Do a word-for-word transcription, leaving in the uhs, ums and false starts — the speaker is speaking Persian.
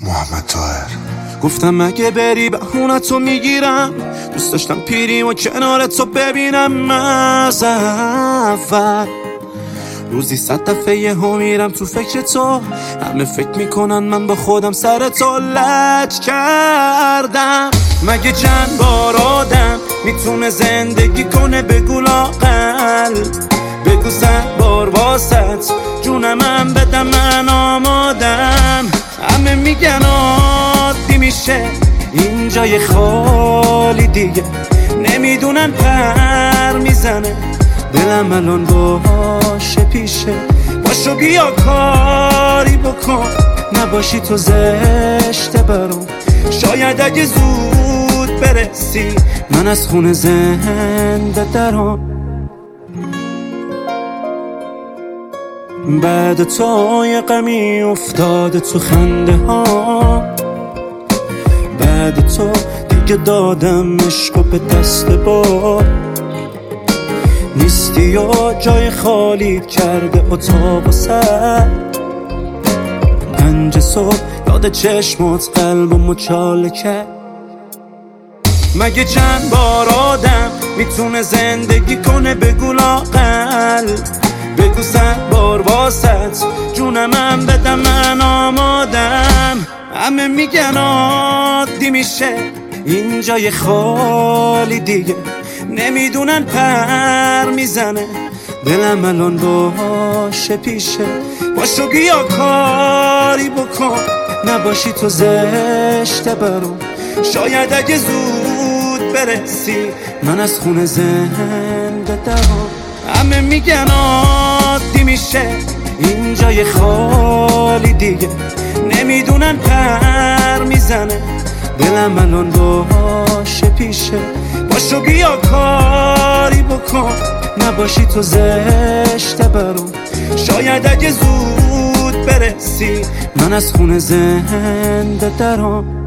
محمد طاهر. گفتم مگه بری بهونتو میگیرم، دوست داشتم پیریم و کنارتو ببینم از اول. روزی صد دفعه یه ها میرم تو فکر تو، همه فکر میکنن من با خودم سر تو لج کردم. مگه چند بار آدم میتونه زندگی کنه بگو لااقل، بگو صد بار واسط جونم بدم من آمادم. همه میگن عادی میشه اینجا یه خالی دیگه، نمیدونن پر میزنه دلم الان باشه پیشه. باشو بیا کاری بکن، نباشی تو زشته برام. شاید اگه زود برسی من از خونه زنده درام. بعد تو یه غمی افتاده تو خنده ها، بعد تو دیگه دادم عشقو به دست با نیستی و جای خالی کرده اتاق و سر. پنج صبح یاد چشمات قلب و مچاله کرد. مگه چند بار آدم میتونه زندگی کنه بگو لااقل، بگو صد بار واسط جونم بدم من آمادم. همه میگن عادی میشه اینجا یه خالی دیگه، نمیدونن پر میزنه دلم الان باشه پیشه. باشو بیا کاری بکن، نباشی تو زشته برام. شاید اگه زود برسی من از خونه زنده درام. همه میگن عادی میشه اینجا یه خالی دیگه، نمیدونن پر میزنه دلم الان باشه پیشه. باشو بیا کاری بکن، نباشی تو زشته برام. شاید اگه زود برسی من از خونه زنده درام.